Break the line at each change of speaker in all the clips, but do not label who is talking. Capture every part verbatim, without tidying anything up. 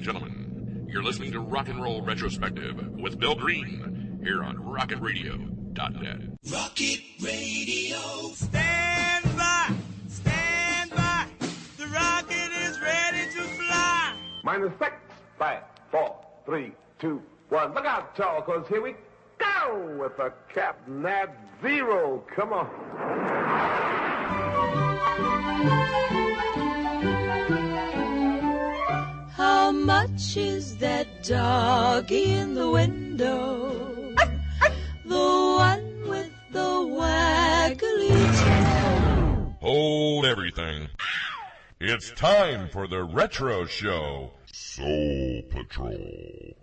and gentlemen, you're listening to Rock and Roll Retrospective with Bill Green here on rocket radio dot net.
Rocket Radio.
Stand by, stand by. The rocket is ready to fly.
Minus six, five, four, three, two, one. Look out, y'all, because here we go with the Captain at zero. Come on.
How much is that doggy in the window? The one with the waggly tail.
Hold everything. It's time for the Retro Show, Soul Patrol.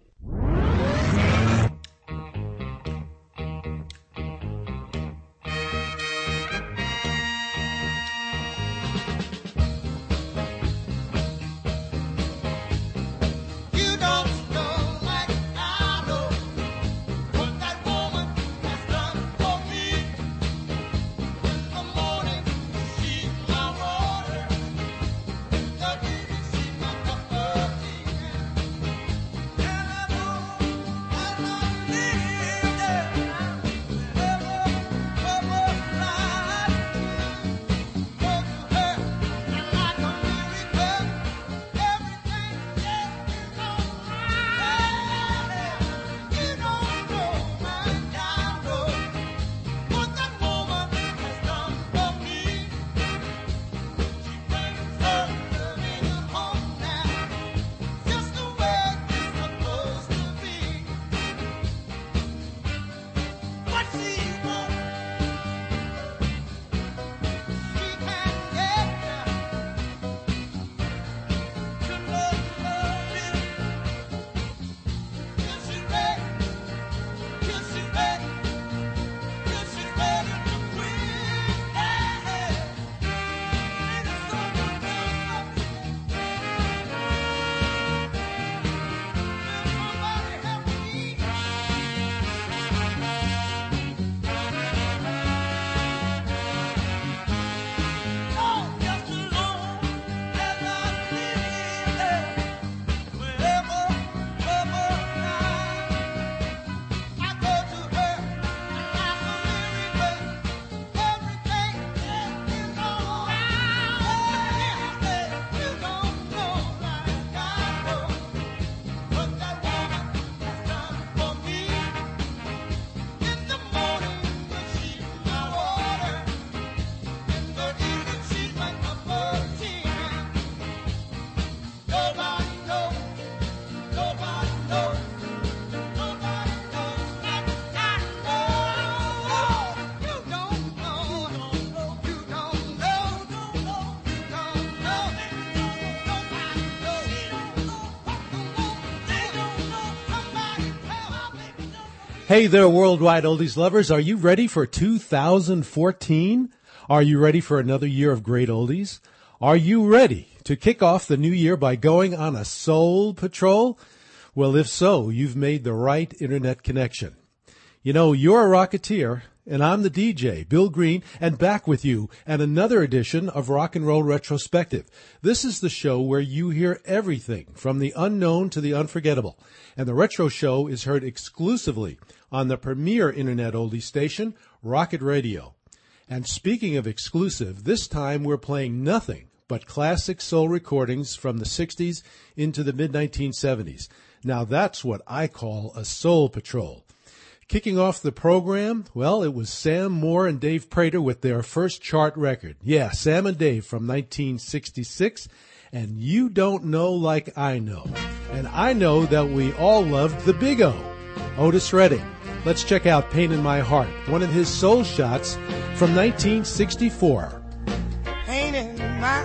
Hey there, worldwide oldies lovers. Are you ready for two thousand fourteen? Are you ready for another year of great oldies? Are you ready to kick off the new year by going on a soul patrol? Well, if so, you've made the right internet connection. You know, you're a Rocketeer, and I'm the D J, Bill Green, and back with you at another edition of Rock and Roll Retrospective. This is the show where you hear everything from the unknown to the unforgettable. And the Retro Show is heard exclusively on the premier internet oldie station, Rocket Radio. And speaking of exclusive, this time we're playing nothing but classic soul recordings from the sixties into the mid nineteen seventies. Now that's what I call a soul patrol. Kicking off the program, well, it was Sam Moore and Dave Prater with their first chart record. Yeah, Sam and Dave from nineteen sixty-six, and You Don't Know Like I Know. And I know that we all loved the Big O, Otis Redding. Let's check out Pain in My Heart, one of his soul shots from nineteen sixty-four.
Pain in my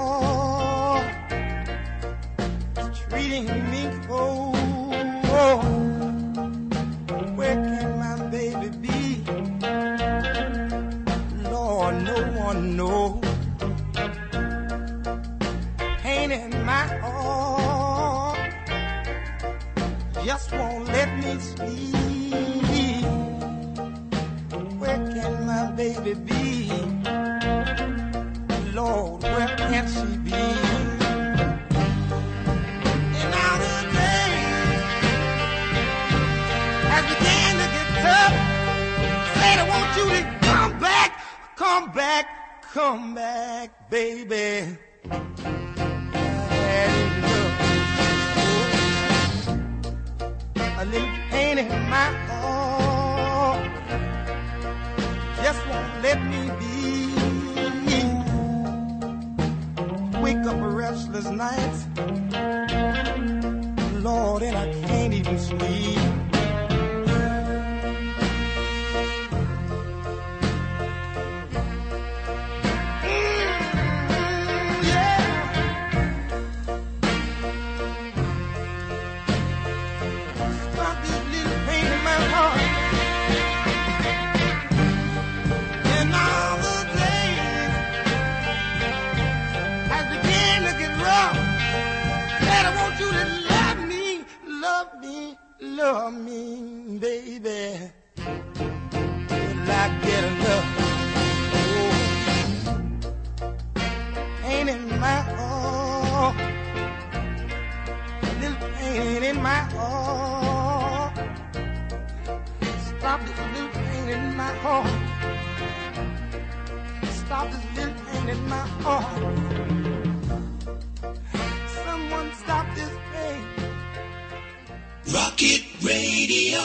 heart, treating me cold. Where can my baby be? Lord, no one knows. Pain in my heart just won't let me sleep. Where can my baby be? Lord, where can she be? And out come back, baby. A little pain in my heart just won't let me be. Wake up restless nights, Lord, and I can't even sleep. Love me, baby, till I get enough. Oh, pain in my heart, little pain in my heart. Stop this little pain in my heart. Stop this little pain in my heart. Someone stop this pain.
Rocket Radio.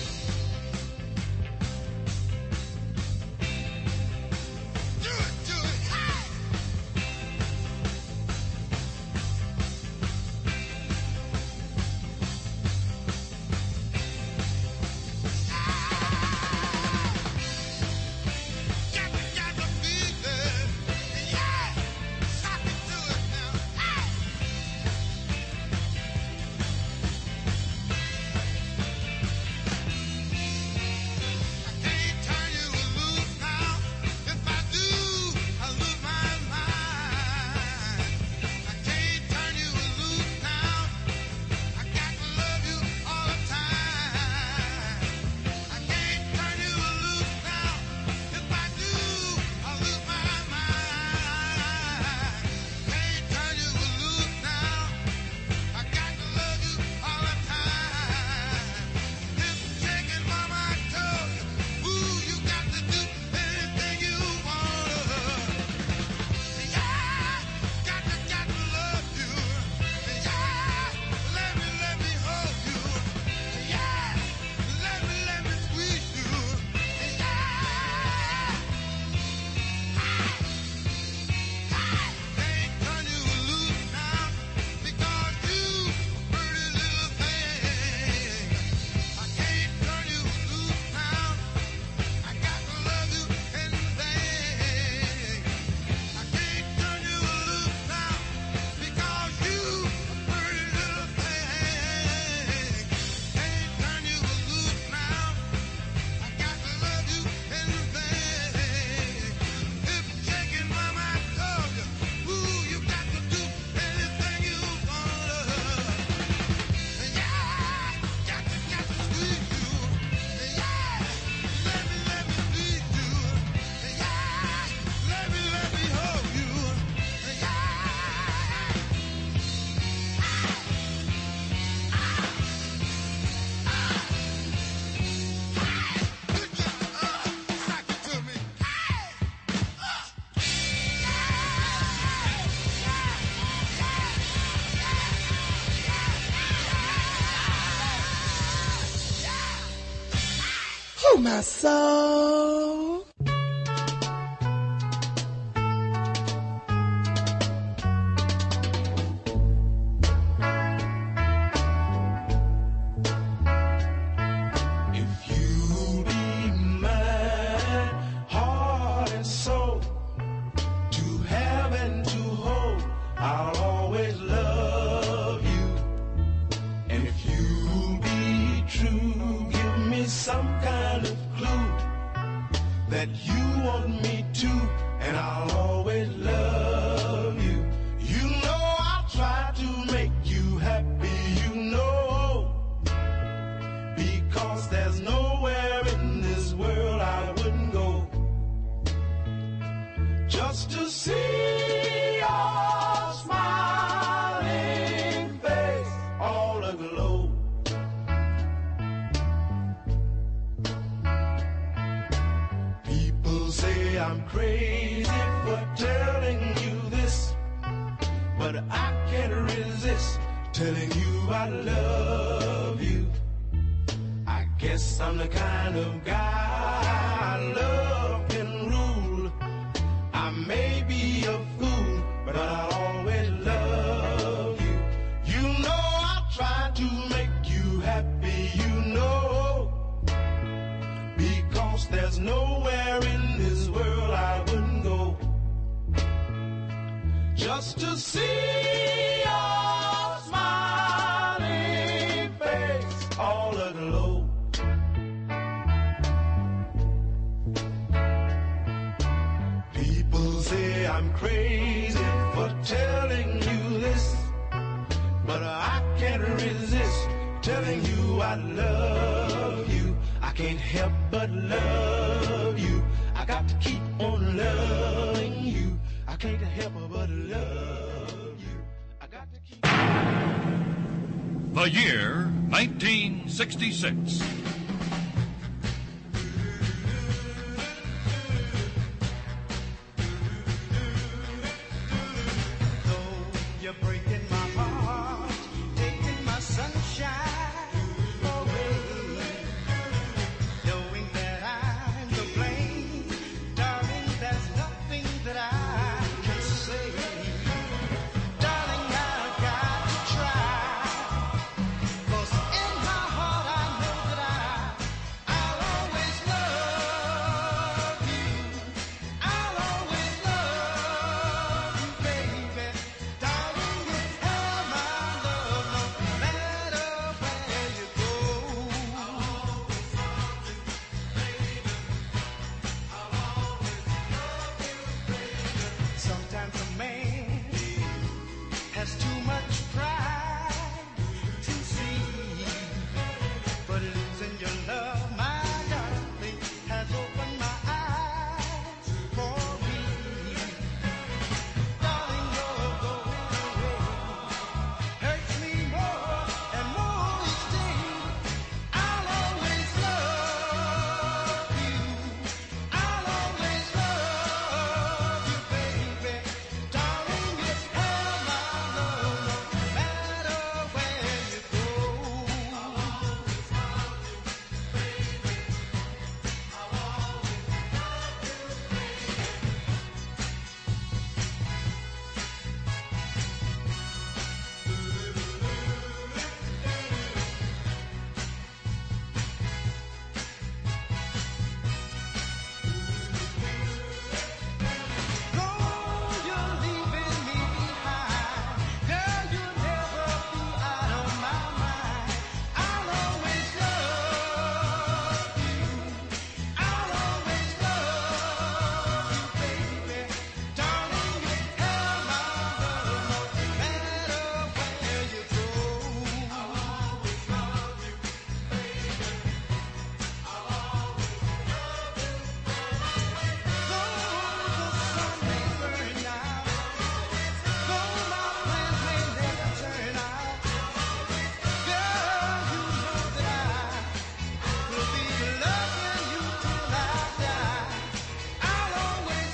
My soul.
If you be my heart and soul, to have and to hold, I'll always love you. And if you be true, give me some kind of clue that you want me to, and I'll always love you. You know I'll try to make you happy, you know, because there's nowhere in this world I wouldn't go just to see your smiling face all aglow. People say I'm crazy for but I can't resist telling you I love you. I guess I'm the kind of guy love can rule. I may be a fool, but I'll always love you. You know I'll try to make you happy, you know, because there's nowhere in this world I wouldn't go just to see your smiling face all aglow. People say I'm crazy for telling you this, but I can't resist telling you I love you. I can't help but love you. I got to keep on loving you. I can't help but love you. I got to keep.
The year nineteen sixty-six.
You're breaking my heart, taking my sunshine away, knowing that I'm to blame. Darling, there's nothing that I can say. Darling, I've got to try, 'cause in my heart I know that I, I'll always love you. I'll always love you, baby. Darling, you have my love no matter where you go. Sometimes a man has too much pride to see, but losing your love, my darling, has opened my eyes for me. Darling, you're going away hurts me more and more each day. I'll always love you. I'll always love you, baby. Darling, you have my love no matter where you go. Though you're leaving me behind, girl, you'll never be out of my mind. I'll always love you. I'll always love you, baby. Darling, you have my love no matter where you go. I'll always love you, baby. I'll always love you. Though the sun may burn out, though my plans may never turn out, girl, you know that I will be loving you till I die. I'll always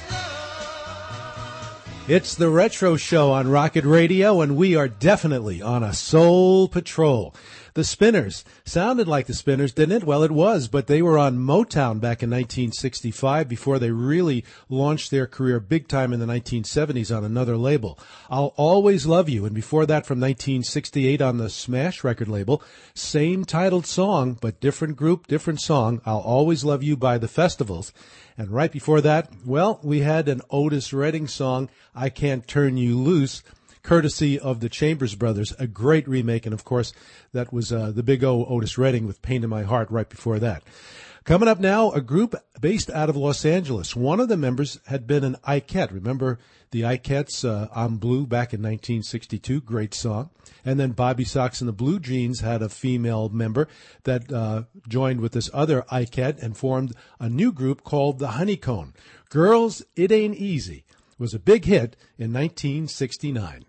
love.
It's the Retro Show on Rocket Radio, and we are definitely on a soul patrol. The Spinners sounded like the Spinners, didn't it? Well, it was, but they were on Motown back in nineteen sixty-five before they really launched their career big time in the nineteen seventies on another label. I'll Always Love You, and before that from nineteen sixty-eight on the Smash record label, same titled song, but different group, different song, I'll Always Love You by the Festivals. And right before that, well, we had an Otis Redding song, I Can't Turn You Loose, courtesy of the Chambers Brothers, a great remake. And of course, that was uh, the Big O Otis Redding with Pain in My Heart right before that. Coming up now, a group based out of Los Angeles. One of the members had been an Ikette. Remember the Ikettes, uh, I'm Blue back in nineteen sixty-two, great song. And then Bobby Sox and the Blue Jeans had a female member that uh, joined with this other Ikette and formed a new group called the Honeycomb. Girls, It Ain't Easy was a big hit in nineteen sixty-nine.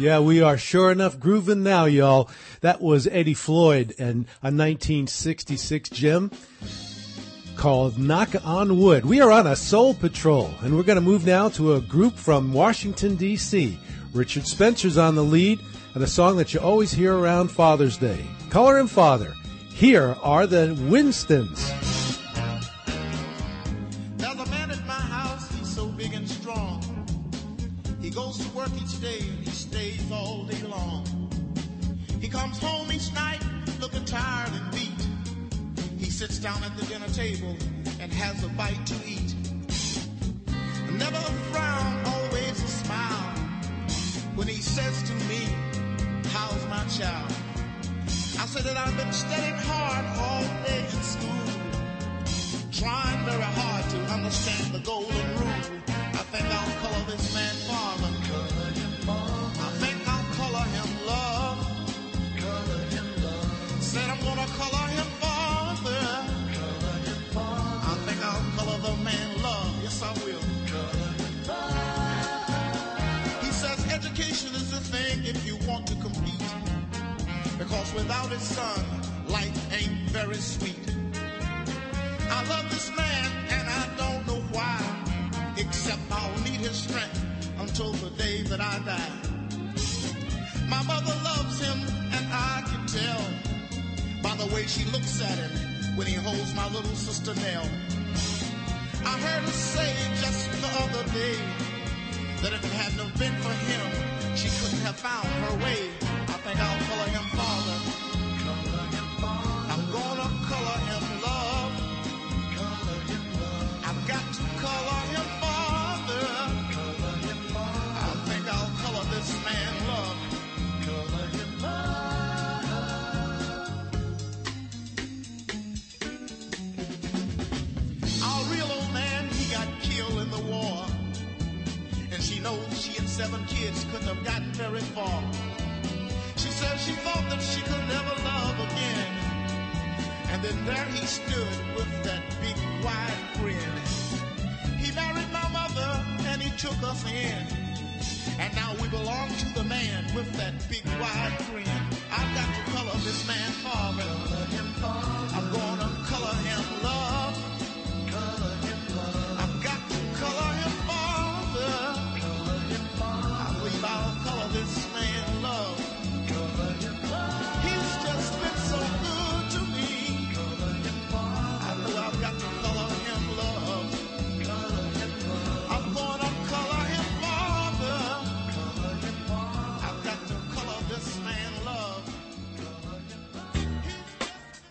Yeah, we are sure enough grooving now, y'all. That was Eddie Floyd and a nineteen sixty-six gem called Knock on Wood. We are on a soul patrol, and we're going to move now to a group from Washington, D C Richard Spencer's on the lead, and a song that you always hear around Father's Day, Color Him Father. Here are the Winstons.
There's a man at my house, he's so big and strong. He goes to work each day and he stays all day long. He comes home each night looking tired and beat. He sits down at the dinner table and has a bite to eat. Never a frown, always a smile. When he says to me, how's my child? I said that I've been studying hard all day in school, trying very hard to understand the golden rule. I think I'll color this man father. I think I'll color him love. Said I'm gonna color him father. I think I'll color the man love. Yes, I will. He says education is the thing if you want to compete, because without his son, life ain't very sweet. I love this man and I don't know why, except I'll need his strength until the day that I die. My mother loves him and I can tell by the way she looks at him when he holds my little sister Nell. I heard her say just the other day that if it hadn't have been for him, she couldn't have found her way. I think I'll color him father. I'm gonna color him love. I've got to color him father. I think I'll color this man love. Our real old man, he got killed in the war, and she knows she and seven kids couldn't have gotten very far. She said she thought that she could never love again, and then there he stood with that big wide grin. He married my mother and he took us in, and now we belong to the man with that big wide grin. I've got to color this man father. I'm gonna color him love. I've got to color him father. I believe I'll color this man love. He's just been so good to me. I know I've got to color him love. I'm gonna color him father. I've got to color this man love.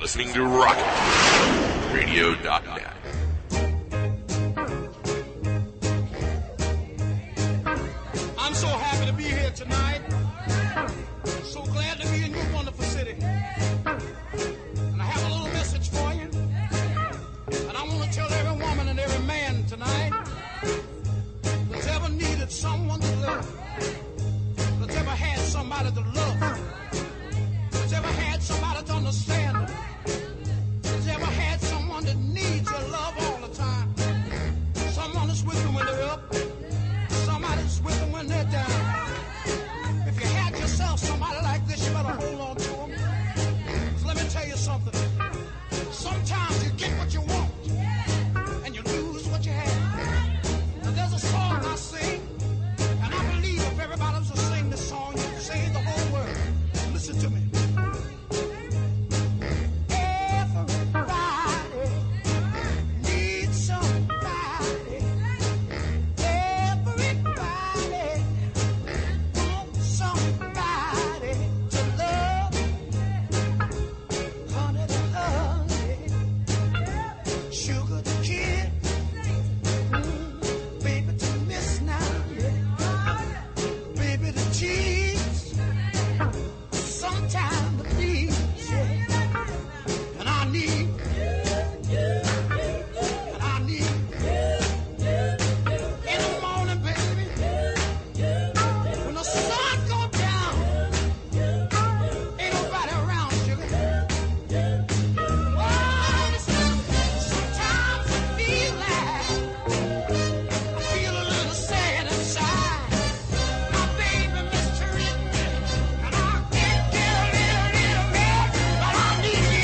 listening to rocket radio dot net.
I'm so happy to be here tonight. So glad to be in your wonderful city. And I have a little message for you. And I want to tell every woman and every man tonight that's ever needed someone to love, that's ever had somebody to love, that's ever had somebody to understand, that's ever had someone that needs your love all the time. Someone that's with them when they're up, somebody's with them when they're down. If you had yourself somebody like this, you better hold on to them. So let me tell you something. Sometimes you get what you want, and you lose what you have. Now there's a song I sing, and I believe if everybody was to sing this song, you'd sing the whole world. Listen to me. Everybody needs somebody. Everybody wants somebody to love. Honey to honey, sugar to kid, mm, baby to miss now, yeah. Baby to tease, sometime to please, yeah. And I need, and I need, in the morning, baby, when the sun goes down, ain't nobody around, sugar. Oh, sometimes I feel like I feel a little sad inside. My baby mistreated me, and I can't get a little, little mad, but I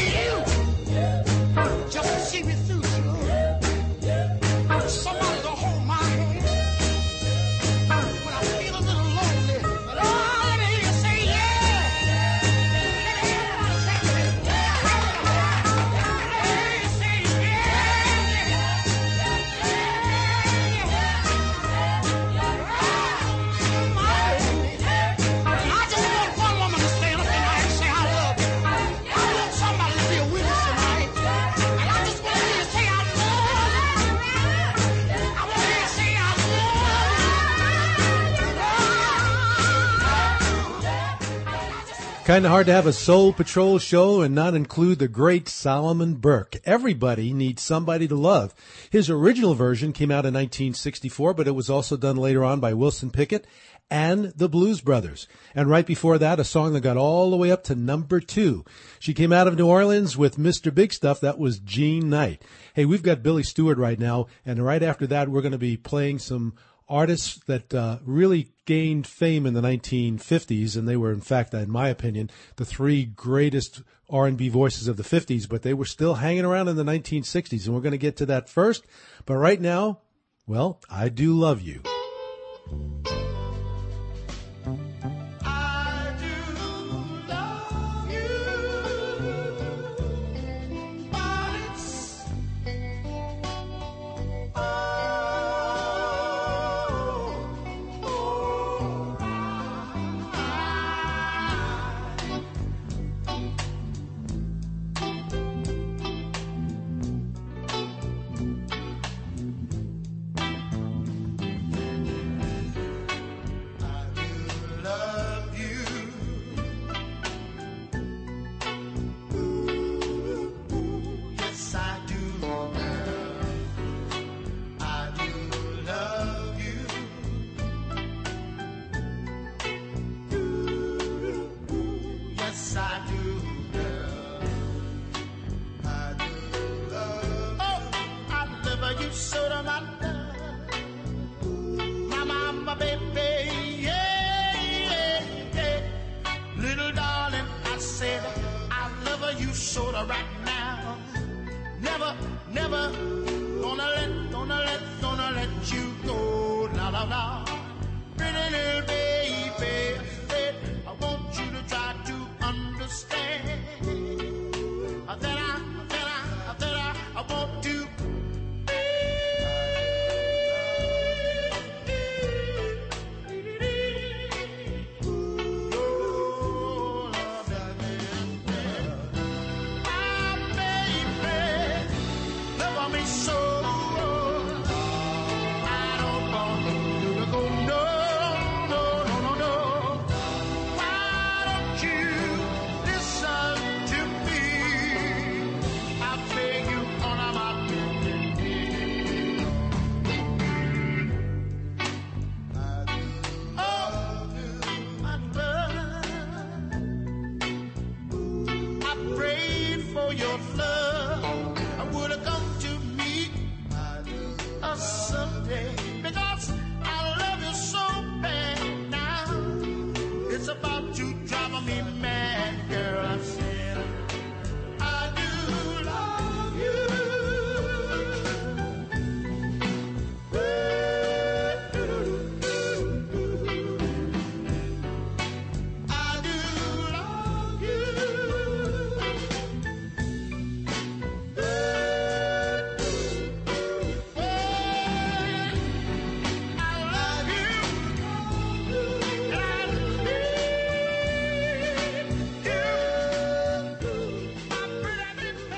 need you just to see me through, sugar. Somebody to hold my hand when I feel a little lonely. But oh, let me hear you say yeah. Let me hear you say yeah. Let me hear you say yeah. I just want one woman to stand up tonight and say I love you. I want somebody to be a witness tonight. And I just want to hear you say I love you. I want to hear you say I love you.
Kind of hard to have a Soul Patrol show and not include the great Solomon Burke. Everybody needs somebody to love. His original version came out in nineteen sixty-four, but it was also done later on by Wilson Pickett and the Blues Brothers. And right before that, a song that got all the way up to number two. She came out of New Orleans with Mister Big Stuff. That was Jean Knight. Hey, we've got Billy Stewart right now, and right after that, we're going to be playing some artists that uh, really gained fame in the nineteen fifties, and they were, in fact, in my opinion, the three greatest R and B voices of the fifties, but they were still hanging around in the nineteen sixties, and we're going to get to that first. But right now, well, I Do Love You.
I do love you, but it's soda right now. Never, never gonna let, gonna let, gonna let you go. La la la. Pretty little baby, I want you to try to understand that I, that I, that I, I want to. I'm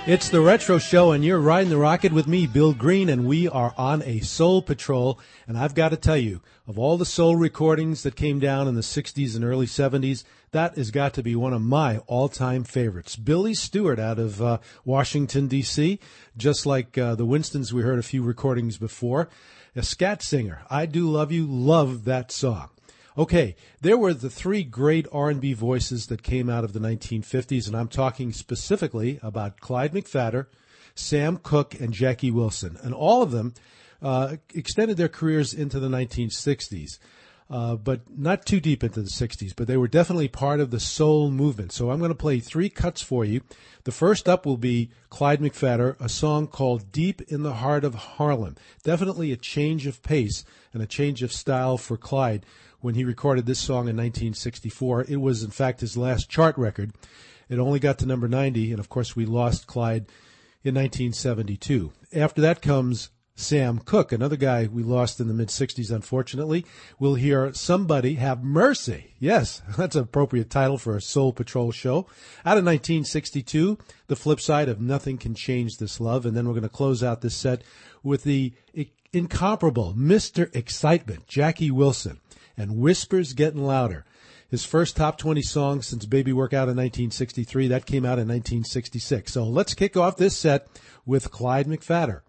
It's the Retro Show, and you're riding the rocket with me, Bill Green, and we are on a soul patrol. And I've got to tell you, of all the soul recordings that came down in the sixties and early seventies, that has got to be one of my all-time favorites. Billy Stewart out of uh, Washington, D C, just like uh, the Winstons we heard a few recordings before. A scat singer, I Do Love You, love that song. Okay, there were the three great R and B voices that came out of the nineteen fifties, and I'm talking specifically about Clyde McPhatter, Sam Cooke, and Jackie Wilson. And all of them uh, extended their careers into the nineteen sixties, uh, but not too deep into the sixties, but they were definitely part of the soul movement. So I'm going to play three cuts for you. The first up will be Clyde McPhatter, a song called Deep in the Heart of Harlem. Definitely a change of pace and a change of style for Clyde. When he recorded this song in nineteen sixty-four, it was, in fact, his last chart record. It only got to number ninety, and, of course, we lost Clyde in nineteen seventy-two. After that comes Sam Cooke, another guy we lost in the mid-sixties, unfortunately. We'll hear Somebody Have Mercy. Yes, that's an appropriate title for a Soul Patrol show. Out of nineteen sixty-two, the flip side of Nothing Can Change This Love, and then we're going to close out this set with the incomparable Mister Excitement, Jackie Wilson, and Whispers Getting Louder. His first top twenty song since Baby Work Out in nineteen sixty-three. That came out in nineteen sixty-six. So let's kick off this set with Clyde McPhatter.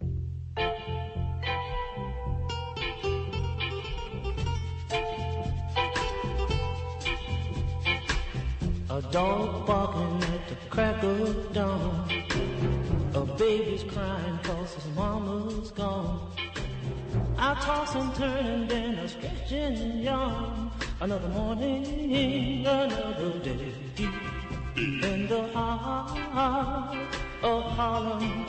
A dog barking at the crack of dawn. A baby's crying 'cause his mama's gone. I toss and turn and then I stretch and yawn. Another morning, another day, in the heart of Harlem.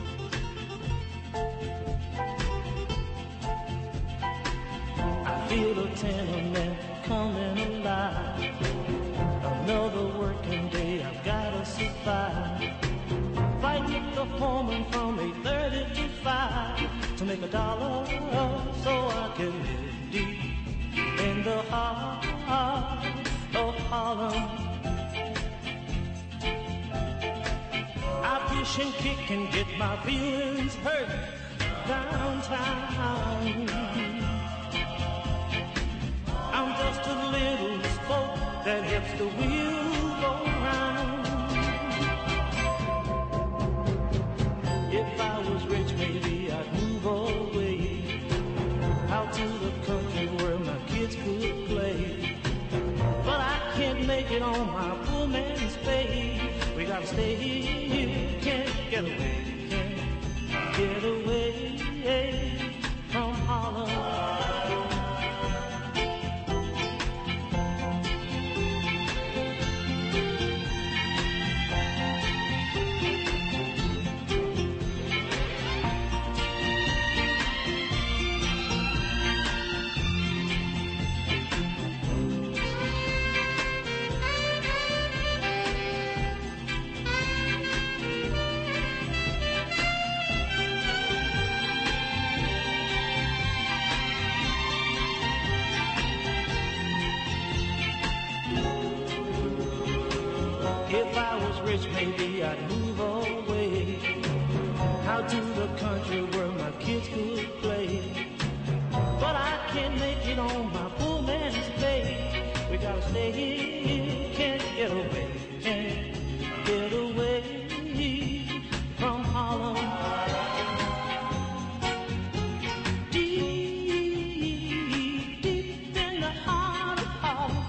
I feel the tenement coming alive. Another working day, I've gotta survive. Fighting the foreman from eight thirty to five to make a dollar so I can live deep in the heart of Harlem. I push and kick and get my feelings hurt downtown. I'm just a little spoke that helps the wheel go round. If I was rich, maybe I'd move away out to the country where my kids could play. But I can't make it on my poor man's pay. We gotta stay here, can't get away, can't get away from Harlem. If I was rich, maybe I'd move away out to the country where my kids could play. But I can't make it on my poor man's pay. We gotta stay here, can't get away, can't get away from Harlem. Deep, deep in the heart of Harlem.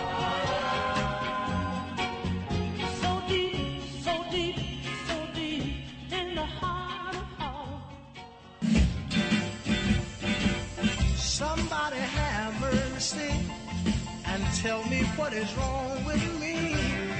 Somebody have mercy and tell me what is wrong with me.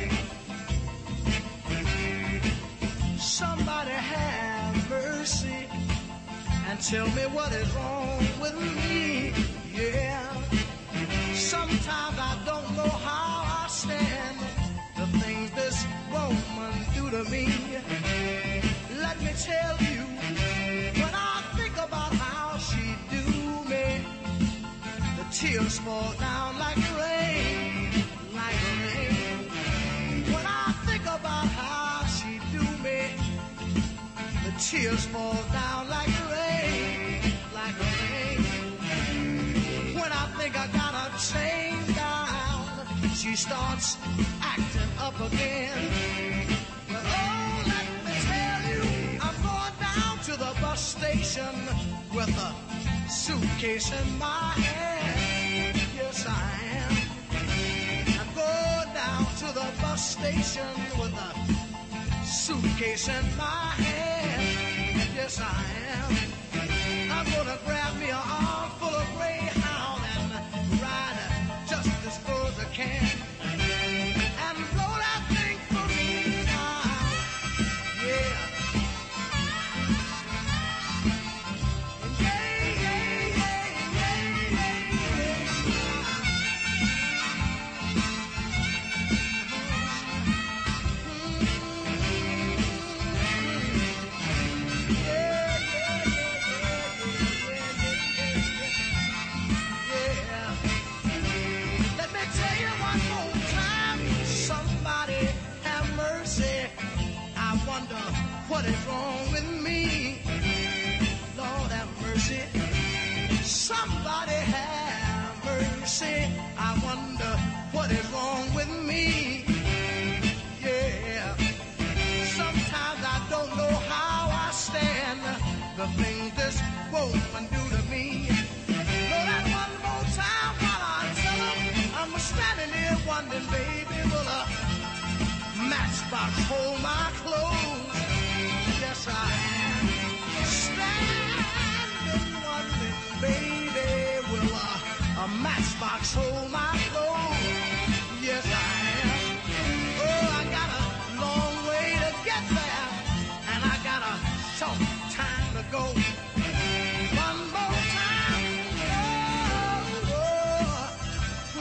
Somebody have mercy and tell me what is wrong with me. Yeah. Sometimes I don't know how I stand the things this woman do to me. Let me tell you, when I think about how she do me, the tears fall down like rain, like rain. When I think about how she do me, tears fall down like rain, like rain. When I think I got her chained down, she starts acting up again. But oh, let me tell you, I'm going down to the bus station with a suitcase in my hand. Yes, I am. I'm going down to the bus station with a suitcase in my hand. Yes, I am. I'm gonna grab me an armful of Greyhound and ride just as full as I can and blow that thing for me now. Yeah. Yeah, yeah, yeah, yeah, what is wrong with me? Lord have mercy. Somebody have mercy. I wonder what is wrong with me. Yeah. Sometimes I don't know how I stand the things this woman do to me. Lord, that one more time while I tell her I'm standing there wondering, baby, will a matchbox hold my clothes? Yes, I am. Standing wondering, baby, will a, a matchbox hold my clothes? Yes, I am. Oh, I got a long way to get there, and I got a short time to go. One more time. Oh, oh,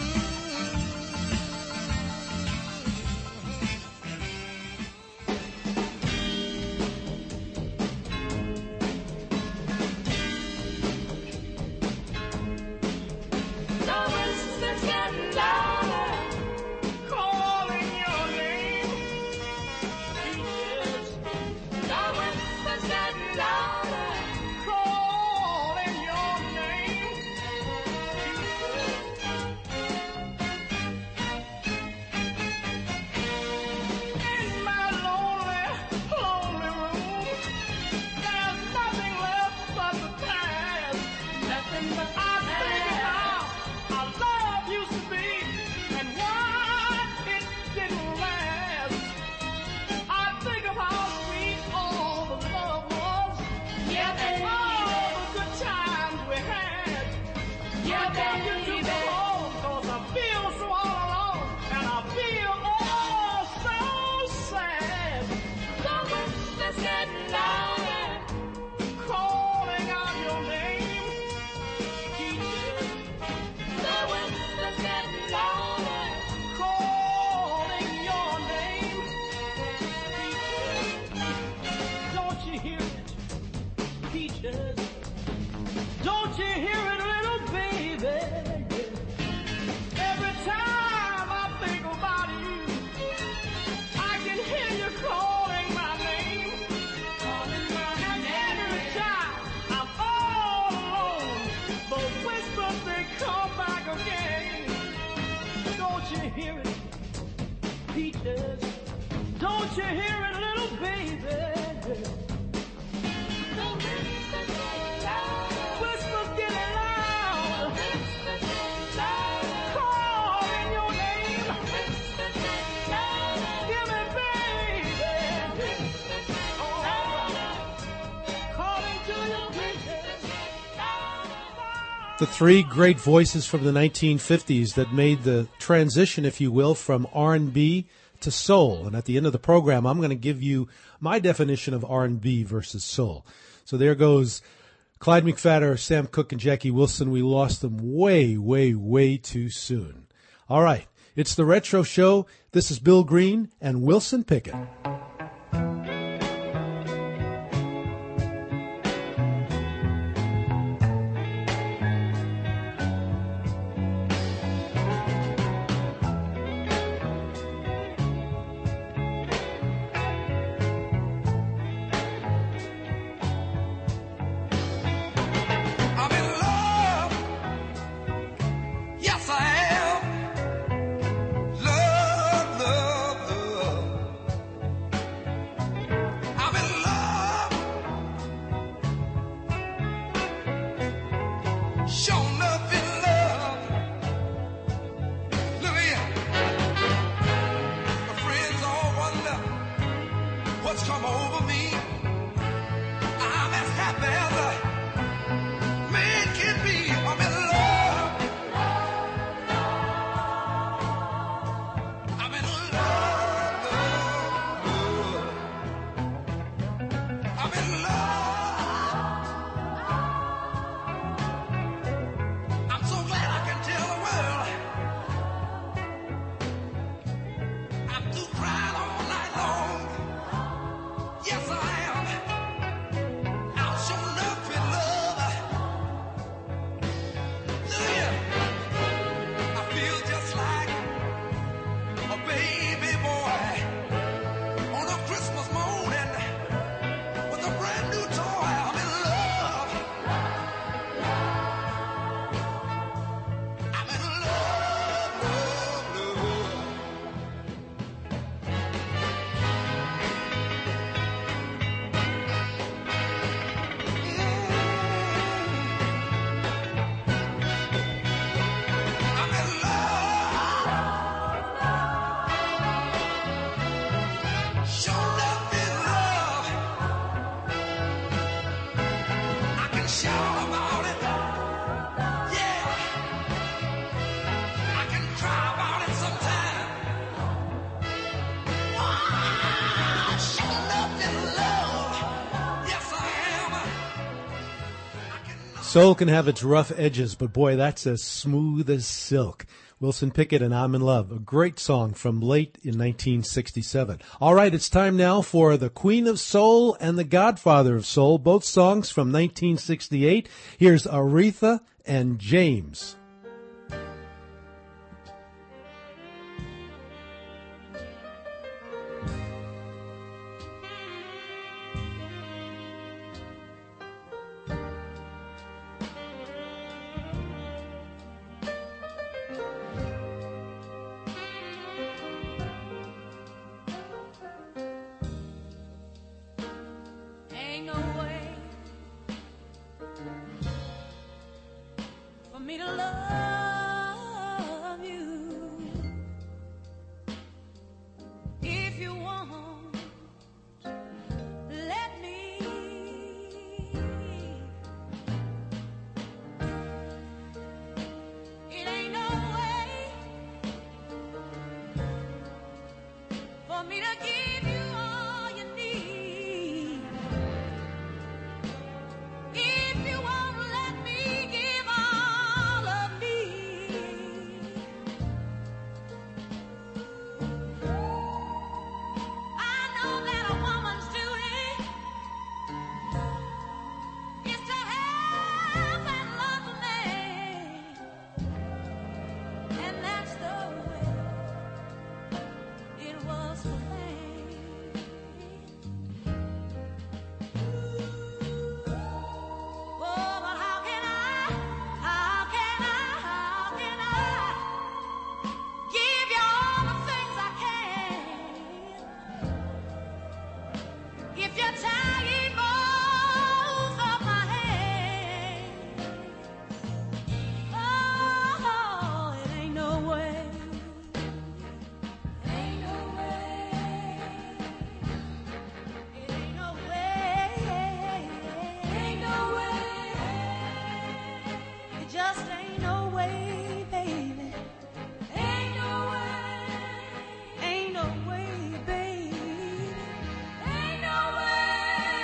Don't you hear it, little baby? Whisper getting loud. Calling your name. Hear me, baby. Oh, calling to your baby.
The three great voices from the nineteen fifties that made the transition, if you will, from R and B to soul. And at the end of the program, I'm going to give you my definition of R and B versus soul. So there goes Clyde McPhatter, Sam Cooke, and Jackie Wilson. We lost them way, way, way too soon. All right. It's the Retro Show. This is Bill Green and Wilson Pickett.
Show nothing love. Look here. My friends all wonder what's come over me. I'm as happy as a man can be. I'm in love. I'm in love. I'm in love. I'm so glad I can tell the world I'm through crying all night long. Yes, I am. I'm sure enough in love. Look here. I feel just like a baby boy on a Christmas morning with a brand new toy. I'm in love. I'm in love, love, love. I'm in love. Show nothing love. I can shout about it. Yeah. I can cry about it sometime. Ah, show nothing love. Yes, I am. I can
Soul can have its rough edges, but boy, that's as smooth as silk. Wilson Pickett and I'm in Love, a great song from late in nineteen sixty-seven. All right, it's time now for the Queen of Soul and the Godfather of Soul, both songs from nineteen sixty-eight. Here's Aretha and James.
Ain't no way for me to love you. If you want, let me. It ain't no way for me to give you all you need. If you won't let me give all of me, I know that a woman's duty is to help and love a man, and that's the way it was for me. Oh, but how can I, how can I, how can I give you all the things I can if you're tying both of my hands? Oh, it ain't no way, ain't no way, it ain't no way, ain't no way, it just ain't no way, baby, ain't no way, ain't no way, baby, ain't no way,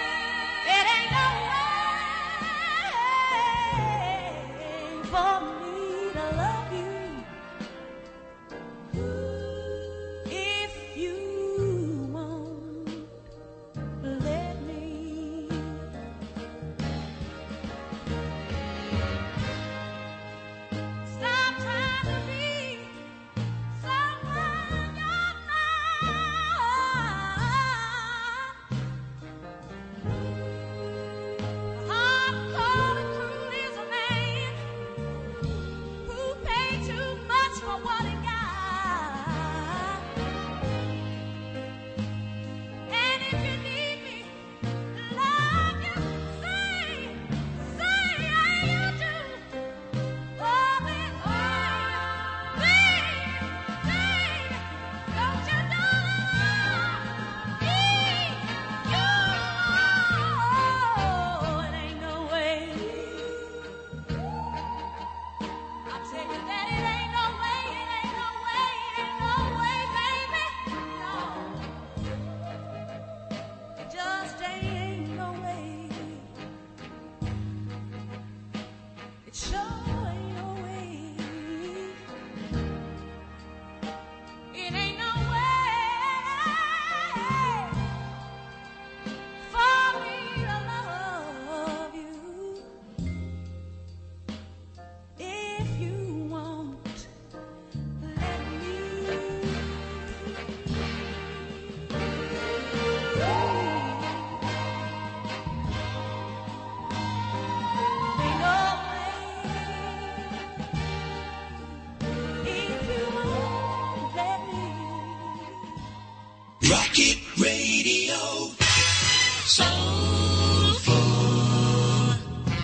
Soul food.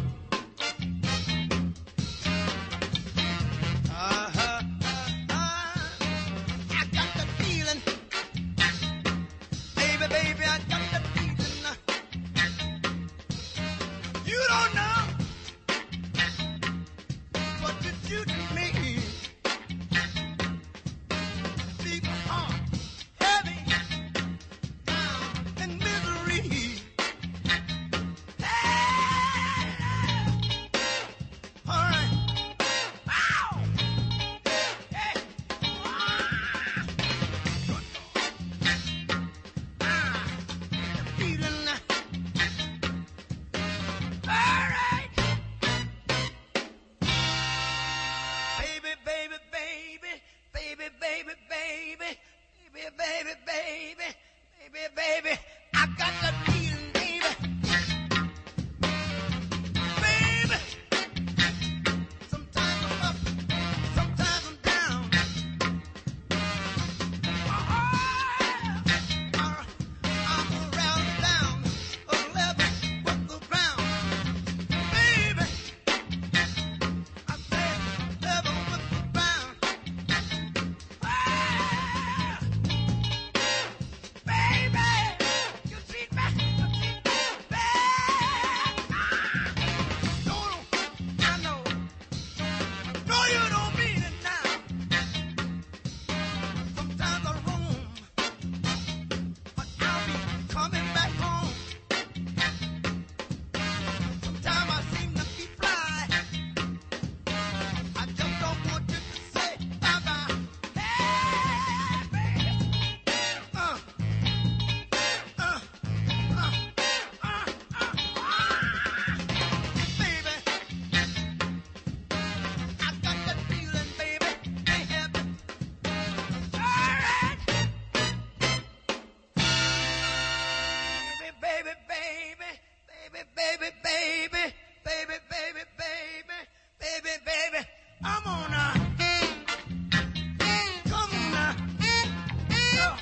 Uh-huh. Uh, I got the feeling. Baby, baby, I got the feeling. You don't know what you do to me. Deep heart, heavy, down in misery. All right. Ow! Hey, hey. Ah. Ah. Feeling. All right. Baby, baby, baby, baby, baby, baby, baby, baby, baby, baby, baby. I got that feeling, baby. Baby. Sometimes I'm up, sometimes I'm down. Oh, I'm around and down, a level with the ground. Baby, I said level with the ground. Ah, baby, you treat me, you treat me bad. Ah, no, I know. No, you don't mean it now. Sometimes I roam, but I'll be coming back home. Sometimes I seem to be fly. I just don't want you to say bye-bye. Hey, baby. Uh, uh, uh, uh, uh, ah. Baby, I got that feeling, baby. Ain't heaven. All right. Baby, baby, baby, baby, baby, baby, baby, baby, baby, baby, I'm on now. Come on now. Oh,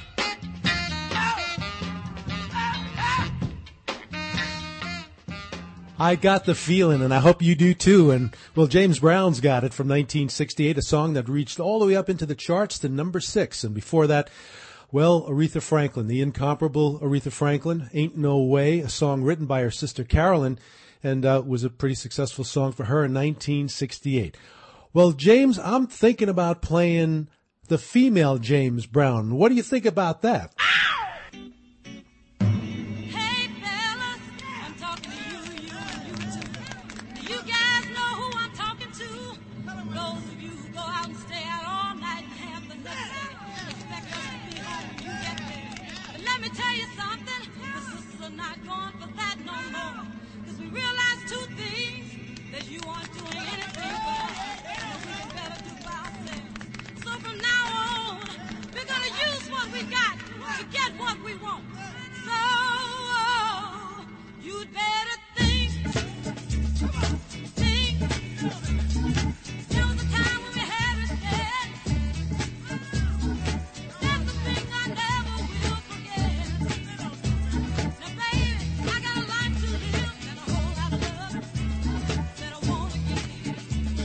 I got the feeling, and I hope you do too. And, well, James Brown's got it from nineteen sixty-eight, a song that reached all the way up into the charts to number six. And before that, well, Aretha Franklin, the incomparable Aretha Franklin, Ain't No Way, a song written by her sister Carolyn, and uh, was a pretty successful song for her in nineteen sixty-eight. Well, James, I'm thinking about playing the female James Brown. What do you think about that?
Hey fellas, I'm talking to you, you, you too. You guys know who I'm talking to. Those of you who go out and stay out all night and have the night. Expect us to be home when you get there. But let me tell you something, the sisters are not going for that no more. Cause we realize two things, that you aren't doing anything for us, and we can better do for ourselves. So from now on, we're gonna use what we got to get what we want. So, oh, you'd better think, think. There was a time when we had respect. That's the thing I never will forget. Now, baby, I got a life to live and a whole lot of love that I wanna give.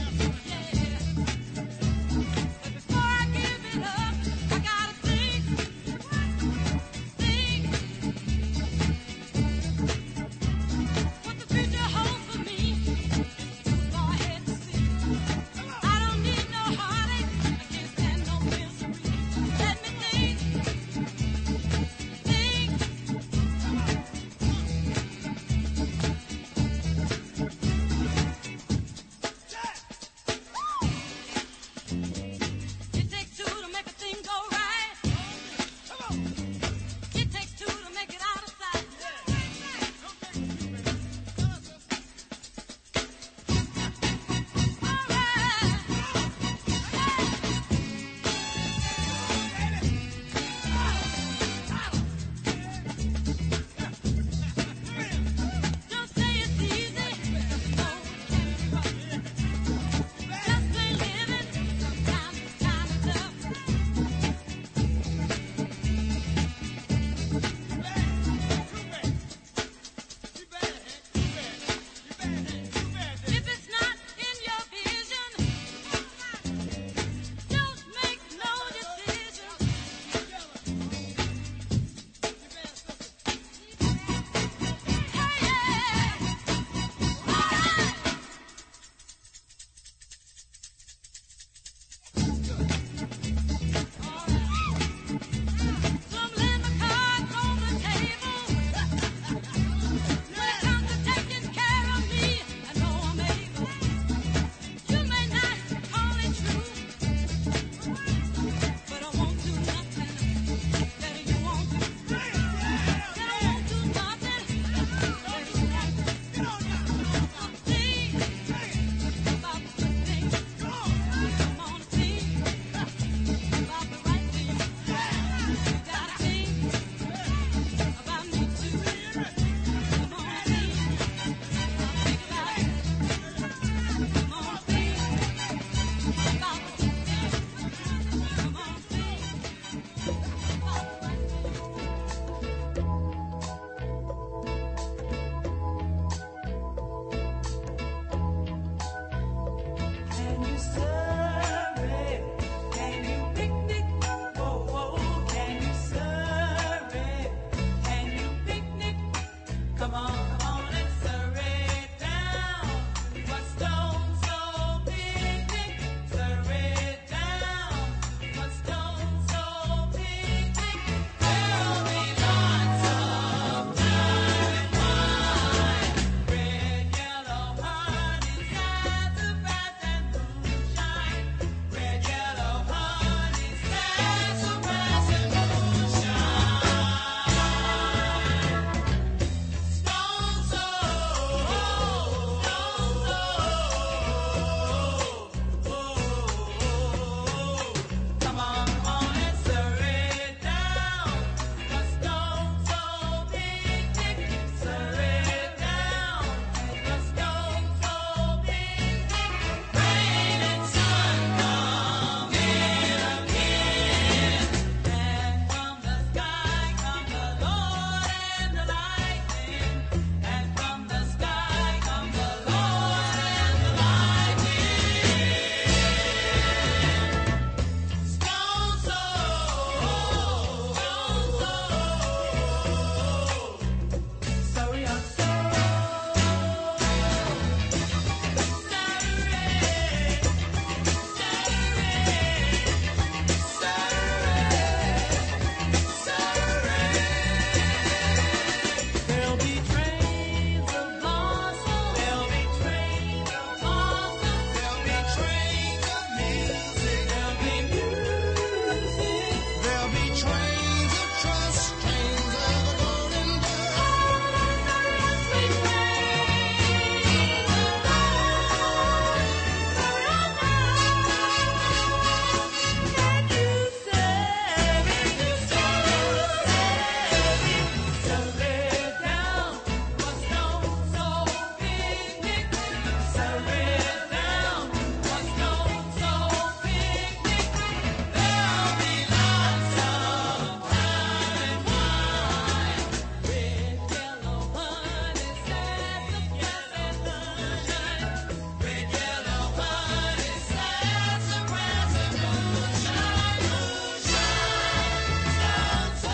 Come on, come on, let's hurry down. What's stone so big, big? Hurry down. What's stone so big, big? There'll be lots of time and wine. Red, yellow, honey, sassafras and moonshine. Red, yellow, honey, sassafras and moonshine. Stone so, stone so. Come on, come on, let's hurry down. The stone so big, big. Hurry down. The stone so big, big. Rain and sun come in again. And from the sky come the Lord and the lightning. And from the sky come the Lord and the lightning. Stone so, sorry, I'm sorry. There'll be trains of blossom. There'll be trains of blossom. There'll be trains of music. There'll be music.
There'll be trains of trust, trains of the golden dust.
Sweet trains of love. Can you say, can you say, hurry down, what's stone so big, big? Hurry down, what's stone so big, big? There'll be lots of time and wine. Red, yellow, honey, sassafras and moonshine. Red, yellow, honey, sassafras and moonshine, moonshine, stone so.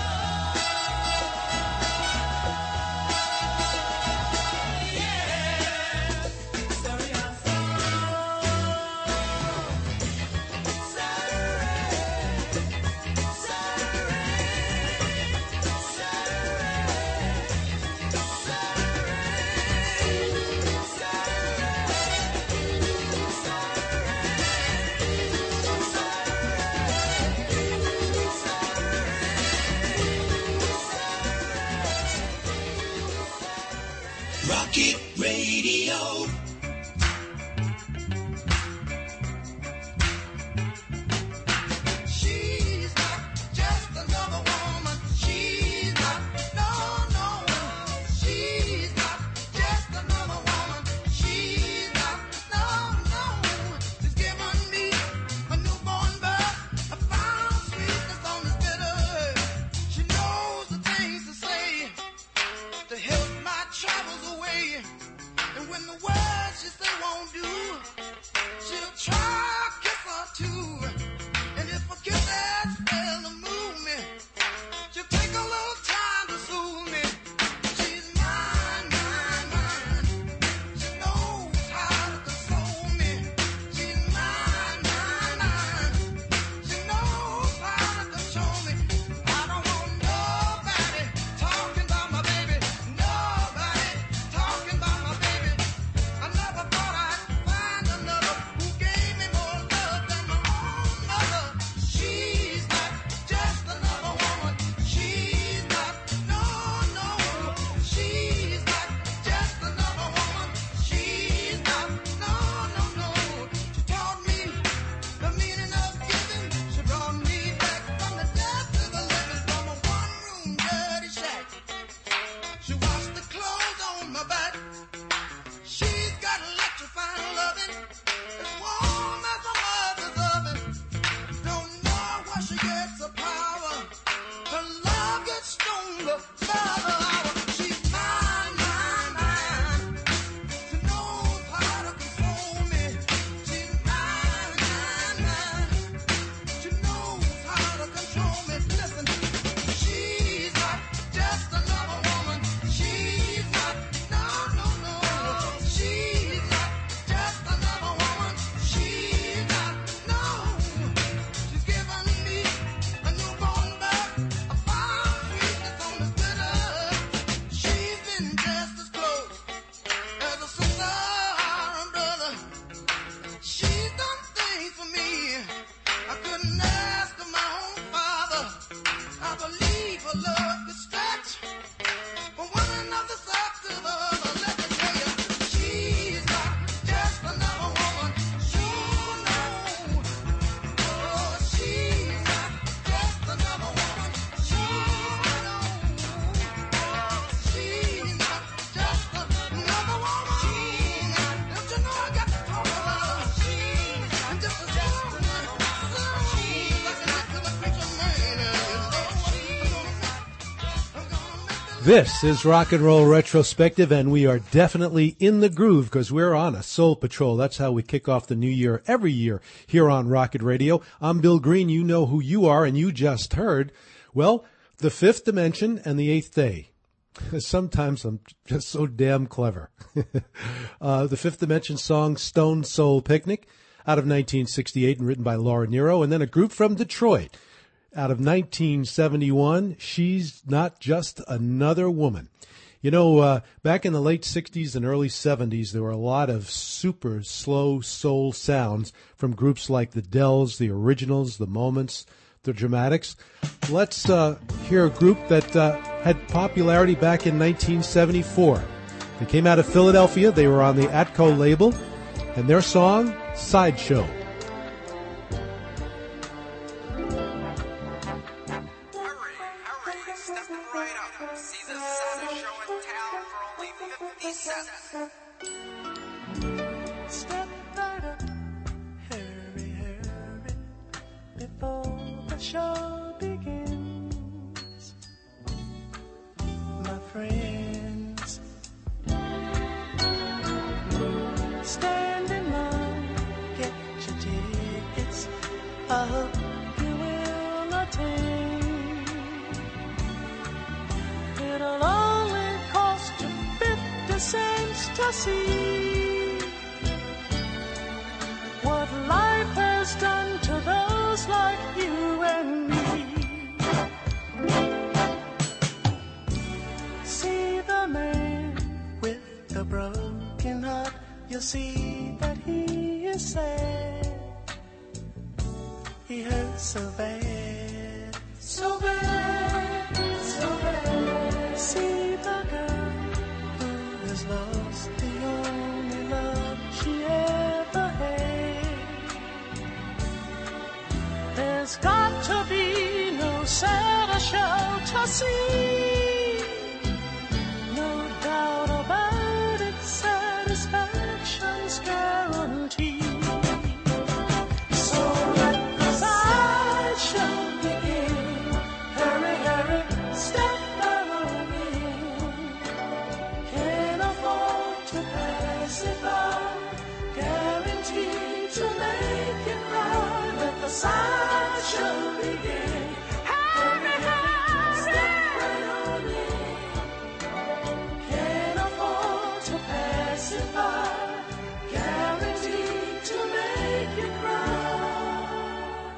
Rocket Radio.
She's not just another woman. She's not, no, no. She's not just another woman. She's not, no, no. She's given me a newborn birth. I found sweetness on this bitter earth. She knows the things to say to help my troubles away. And when the words she say won't do, she'll try a kiss or two. And if a kiss has failed to move me, she'll take a little time to soothe me. She's mine, mine, mine. She knows how to console me. She's mine, mine, mine. She knows how to control me. I don't want nobody talking about my baby. Nobody talking about my baby. I never thought I'd find another who gave me more love than my own just as close as a sister or a brother. She's done things for me I couldn't ask of my own father. I believe her love could stretch from one another side to the other. Let me tell you, she's not just another woman. Sure no. Oh, she's not just another woman. Sure no. Oh, she's not just another woman. She's not. Don't you know I got to talk about her? She's not just another woman. She's like an excellent preacher man. You know, I'm gonna make, I'm gonna make the
This is Rock and Roll Retrospective, and we are definitely in the groove because we're on a Soul Patrol. That's how we kick off the new year every year here on Rocket Radio. I'm Bill Green. You know who you are, and you just heard, well, the fifth dimension and the eighth day. Sometimes I'm just so damn clever. uh, the Fifth Dimension song Stone Soul Picnic out of nineteen sixty-eight and written by Laura Nyro, and then a group from Detroit out of nineteen seventy-one, She's Not Just Another Woman. You know, uh, back in the late sixties and early seventies, there were a lot of super slow soul sounds from groups like the Dells, the Originals, the Moments, the Dramatics. Let's uh, hear a group that uh, had popularity back in nineteen seventy-four. They came out of Philadelphia. They were on the Atco label, and their song, Sideshow.
Hurry, hurry, step right up. See the saddest show in town for only fifty cents.
Step right up, hurry, hurry, before the show begins. My friends, stand in line, get your tickets. I hope you will attend. It'll only cost you fifty cents to see what life has done to those like you and me. See the man with the broken heart, you'll see that he is sad. He hurts so bad, so bad, so bad. See the girl who has lost the only love she ever had. There's got to be no sadder show to see. No doubt about it, satisfaction's guaranteed. So let the sideshow begin. Hurry, hurry, step right on in. Can't afford to pass it by. Guaranteed to make you cry. Let the sideshow begin. Hurry, hurry, step right on in. Can't afford to pass it by. Guaranteed to make you cry.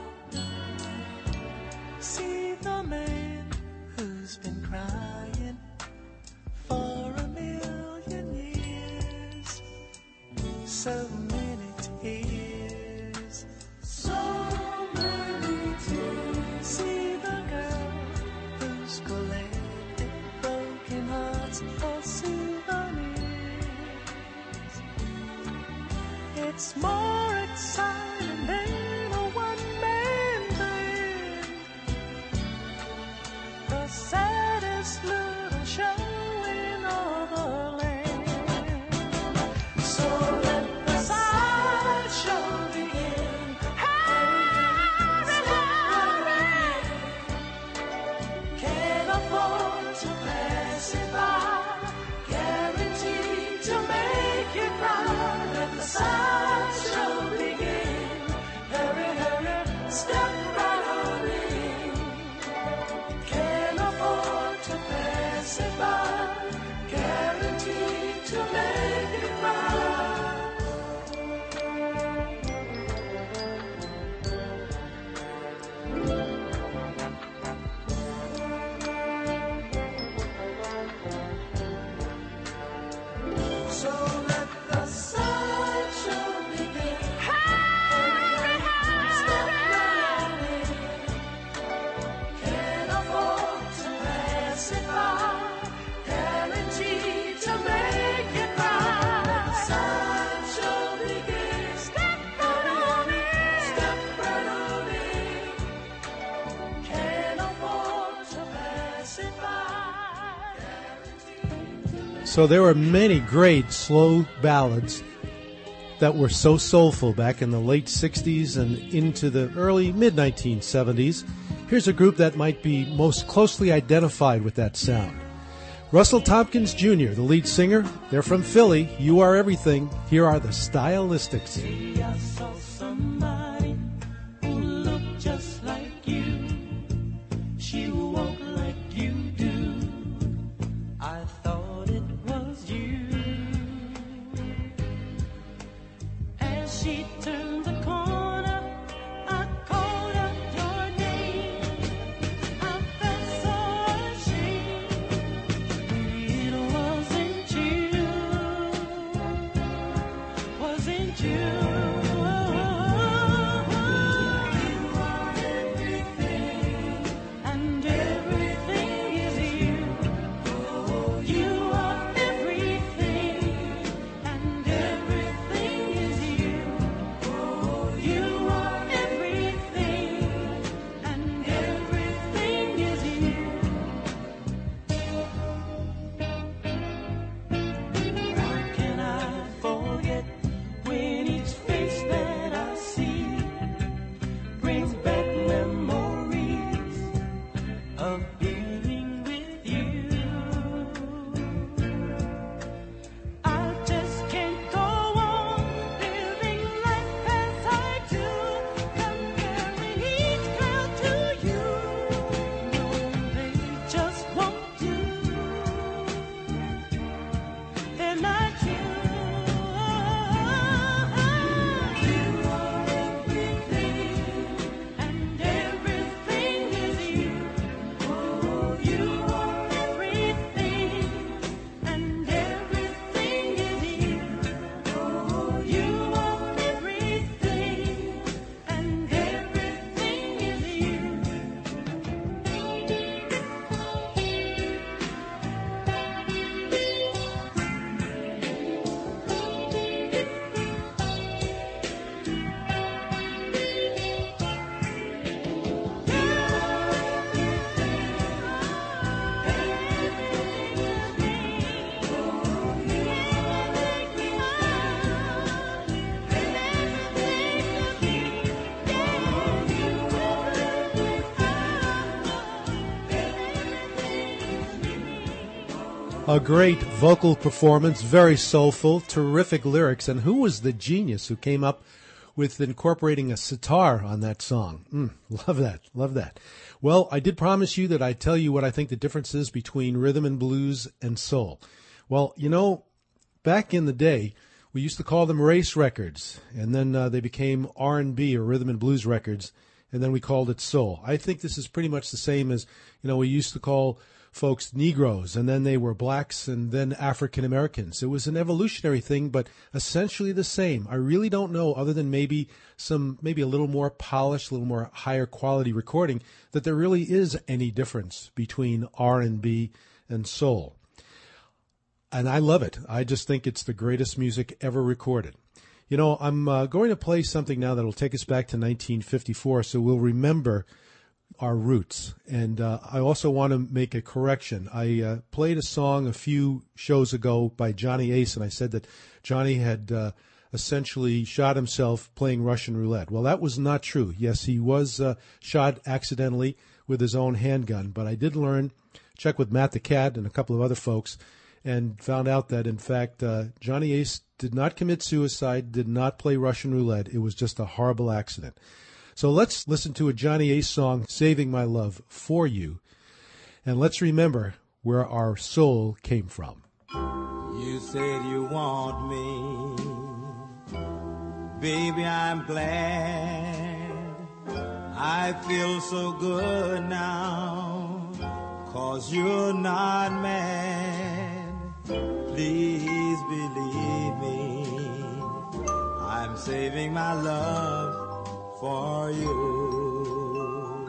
See the man who's been crying for a million years. So many tears, so many tears. See the girl who's collected broken hearts for souvenirs. It's more exciting than a one-man band. The saddest little show in all the land. So let the sideshow begin. Hurry, hurry. Can't afford to pass it by. Guaranteed to make you cry. Let the sideshow begin.
So there were many great slow ballads that were so soulful back in the late sixties and into the early mid nineteen seventies. Here's a group that might be most closely identified with that sound. Russell Tompkins Junior, the lead singer. They're from Philly. You Are Everything. Here are the Stylistics.
See, I saw somebody who looked just like you. She walked like you do. I thought it was you. As she turned the corner, I called out your name. I felt so ashamed. It wasn't you. Wasn't you? And everything is you. You are everything, and everything is you. You are everything, and everything is you. How can I forget when each face that I see brings back memories of being with you? I just can't go on living life as I do, comparing each girl to you. No, they just won't do. They're not you. You are everything, and everything is you. You are everything, and everything is you. You are everything, and everything is you.
A great vocal performance, very soulful, terrific lyrics. And who was the genius who came up with incorporating a sitar on that song? Mm, love that, love that. Well, I did promise you that I'd tell you what I think the difference is between rhythm and blues and soul. Well, you know, back in the day, we used to call them race records, and then uh, they became R and B or rhythm and blues records, and then we called it soul. I think this is pretty much the same as, you know, we used to call folks Negroes, and then they were blacks, and then African Americans. It was an evolutionary thing, but essentially the same. I really don't know, other than maybe some, maybe a little more polished, a little more higher quality recording, that there really is any difference between R and B and soul. And I love it. I just think it's the greatest music ever recorded. You know, I'm uh, going to play something now that will take us back to nineteen fifty-four, so we'll remember our roots. And uh, I also want to make a correction. I uh, played a song a few shows ago by Johnny Ace, and I said that Johnny had uh, essentially shot himself playing Russian roulette. Well, that was not true. Yes, he was uh, shot accidentally with his own handgun, but I did learn, check with Matt the Cat and a couple of other folks, and found out that, in fact, uh, Johnny Ace did not commit suicide, did not play Russian roulette. It was just a horrible accident. So let's listen to a Johnny Ace song, Saving My Love for You, and let's remember where our soul came from.
You said you want me, baby, I'm glad. I feel so good now, 'cause you're not mad. Please believe me, I'm saving my love for you.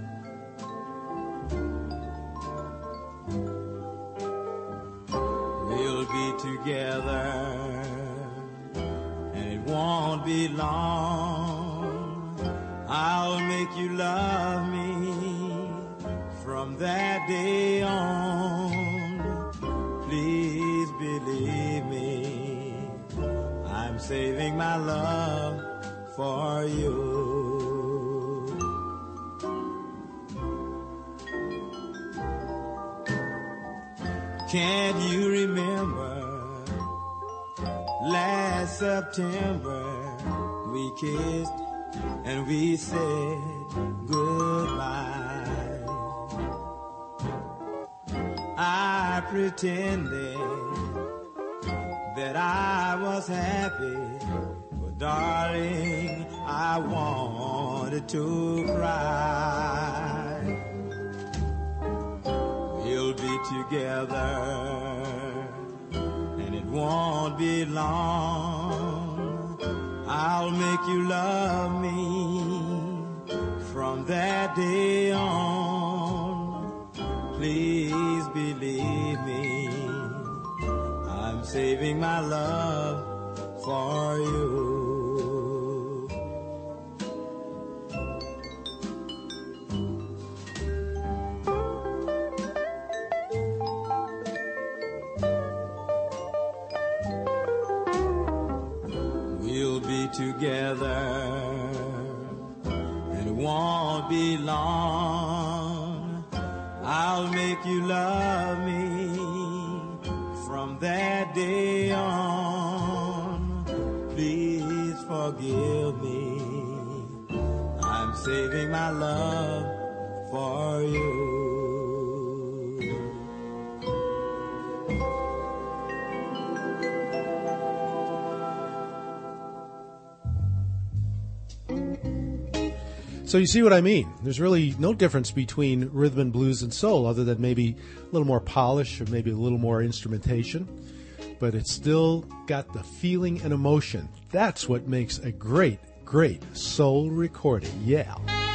We'll be together, and it won't be long. I'll make you love me from that day on. Please please believe me, I'm saving my love for you. Can't you remember last September we kissed and we said goodbye? I pretended that I was happy, but darling, I wanted to cry. We'll be together, and it won't be long. I'll make you love me from that day on. Please believe me, I'm saving my love for you. We'll be together, and it won't be long. I'll make you love me from that day on. Please forgive me, I'm saving my love for you.
So you see what I mean? There's really no difference between rhythm and blues and soul other than maybe a little more polish or maybe a little more instrumentation. But it's still got the feeling and emotion. That's what makes a great, great soul recording. Yeah.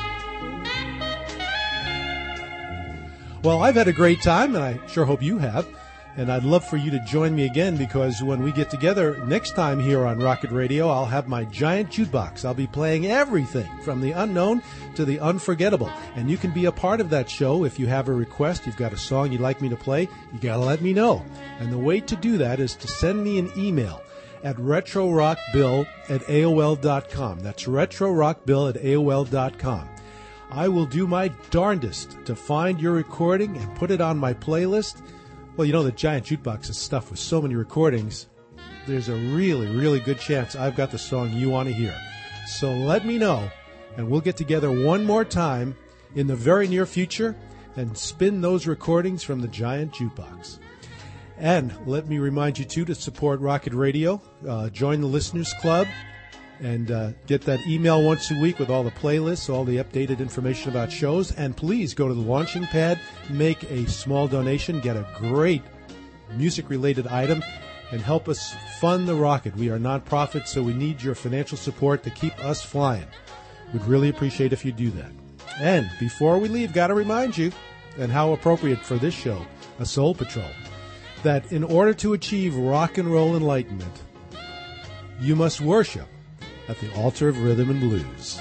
Well, I've had a great time, and I sure hope you have. And I'd love for you to join me again, because when we get together next time here on Rocket Radio, I'll have my giant jukebox. I'll be playing everything from the unknown to the unforgettable. And you can be a part of that show. If you have a request, you've got a song you'd like me to play, you got to let me know. And the way to do that is to send me an email at retrorockbill at A O L dot com. That's retrorockbill at A O L dot com. I will do my darndest to find your recording and put it on my playlist. Well, you know, the giant jukebox is stuffed with so many recordings. There's a really, really good chance I've got the song you want to hear. So let me know, and we'll get together one more time in the very near future and spin those recordings from the giant jukebox. And let me remind you, too, to support Rocket Radio. Uh, join the Listeners Club and uh, get that email once a week with all the playlists, all the updated information about shows. And please go to the launching pad, make a small donation, get a great music-related item, and help us fund the rocket. We are nonprofit, so we need your financial support to keep us flying. We'd really appreciate if you do that. And before we leave, got to remind you, and how appropriate for this show, A Soul Patrol, that in order to achieve rock and roll enlightenment, you must worship at the altar of rhythm and blues.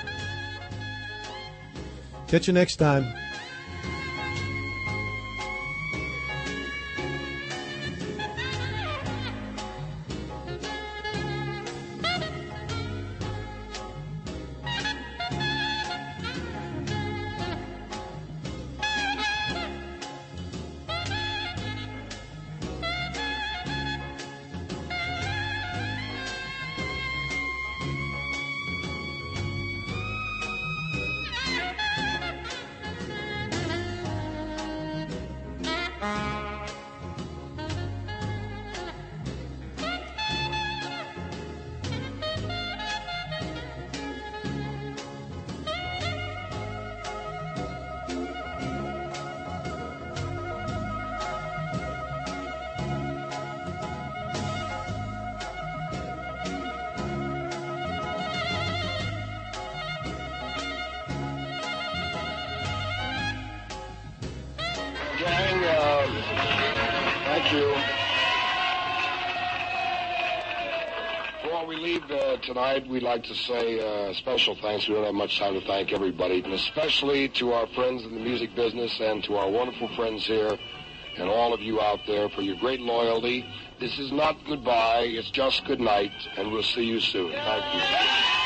Catch you next time.
Gang, uh, thank you. Before we leave uh, tonight, we'd like to say uh, special thanks. We don't have much time to thank everybody, and especially to our friends in the music business and to our wonderful friends here
and all of you out there for your great loyalty. This is not goodbye, it's just good night, and we'll see you soon. Thank you.